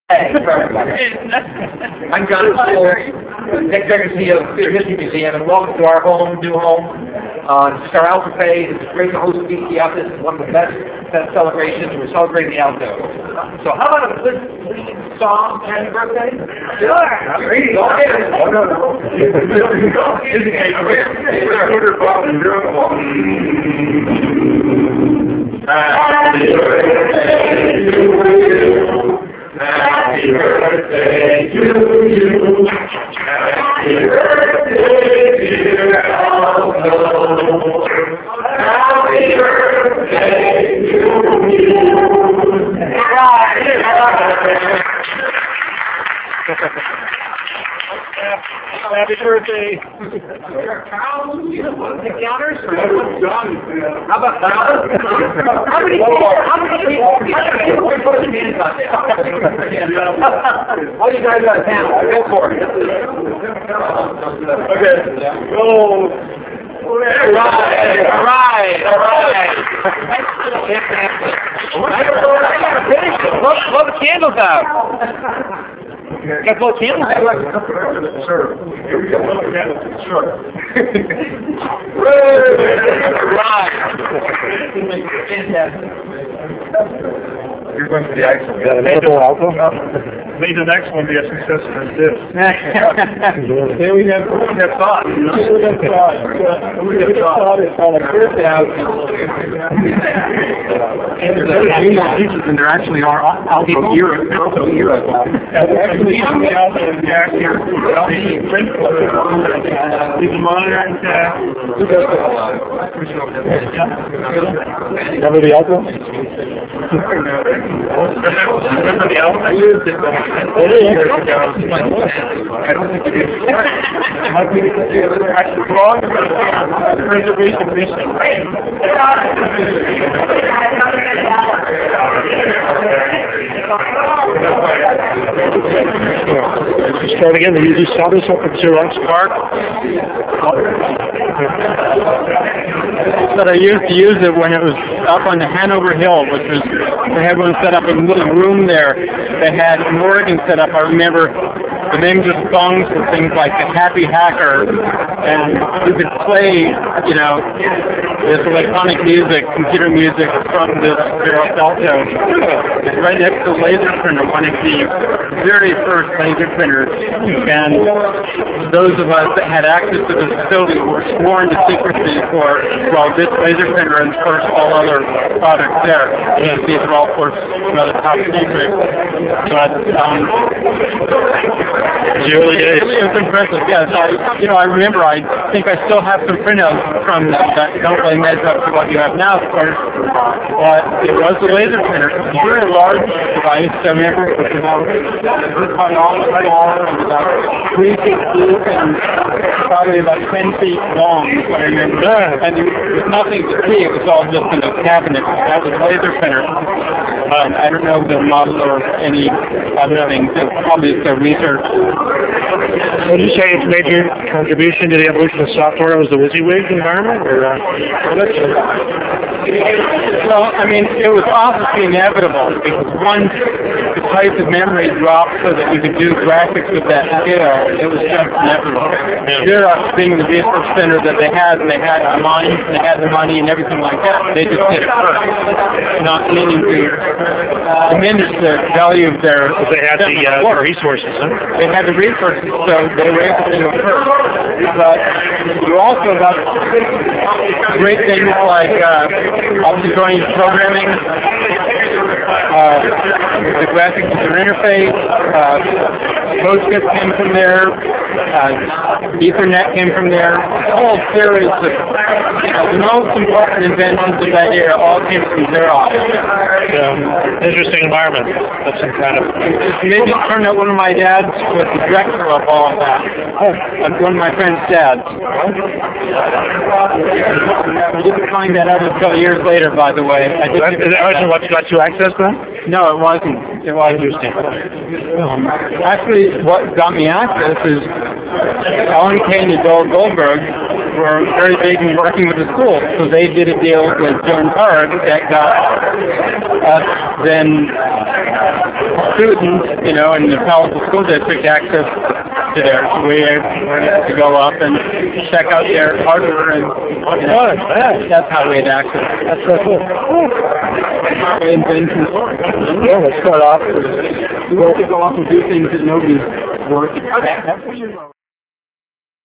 Hey, I'm John Fuller, Executive CEO of the Theater History Museum, and welcome to our new home. This is our Alto Pay. It's great to host BC out. This is one of the best celebrations. We're celebrating the Alto. So how about a good song, happy birthday? Sure. Great. Go ahead. Oh, no. Happy birthday to you. Happy birthday to you. Happy birthday, dear Alto. Happy birthday to you. Happy birthday. The counters? How about that? How many people put their hands on there? All you guys got a panel. Go for it. Okay. Go. All right. Blow the candles out. Got to blow candles out. Sure. You're going to the excellent. May the next one be a success as this. Then we have thought. We have thought it's on a birthday house. And there's many more pieces than there actually are Alto era. Actually, the Alto is back here. Leave the monitor and remember the Alto? Remember the Alto? I used it years ago. I don't think it is. Actually, wrong reservation mission. Start again. They usually saw this up at Xerox Park. But I used to use it when it was up on the Hanover Hill, which was, they had one set up in a little room there. They had an organ set up. I remember the names of songs and things like The Happy Hacker, and you could play, you know, this electronic music, computer music from this Xerox Alto. It's right next to the laser printer, one of the very first laser printers, and those of us that had access to this facility were sworn to secrecy for, well, this laser printer and, of course, all other products there. And these are all, of course, rather top secret. But, the early days. It was impressive, yes. I remember, I think I still have some printouts from that don't really measure up to what you have now, of course. But it was a laser printer. It was a very large device. I remember it was about $3 feet deep and probably about 10 feet long, I remember. And there was nothing to see. It was all just in a cabinet. That was a laser printer. I don't know the model or any other things. It's probably the research. Would you say its major contribution to the evolution of software was the WYSIWYG environment? Well, I mean, it was obviously inevitable because once the type of memory dropped so that you could do graphics with that scale, it was just inevitable. Xerox being the research center that they had, and they had the minds, and they had the money and everything like that, they just did it first, not meaning to diminish the value of their... They had the resources, huh? They had the resources, so they were able to do it first. But you also got great things like object-oriented programming, the graphics user interface, PostScript came from there, Ethernet came from there. A whole series of the most important inventions of that era all came from Xerox. Interesting environment. That's some kind of... Maybe it turned out one of my dads was the director of all of that. One of my friend's dads. I didn't find that out until years later, by the way. That wasn't what got you access then? No, it wasn't. It was Interesting. actually, what got me access is Alan Kane and Joel Goldberg were very big in working with the school, so they did a deal with Joan Card that got us then students, you know, in the Palo School District access to their, we were able to go up and check out their hardware, and you know, that's how we had access. That's so cool. Yeah, let's start off. We want to go off and do things that nobody's working. Okay.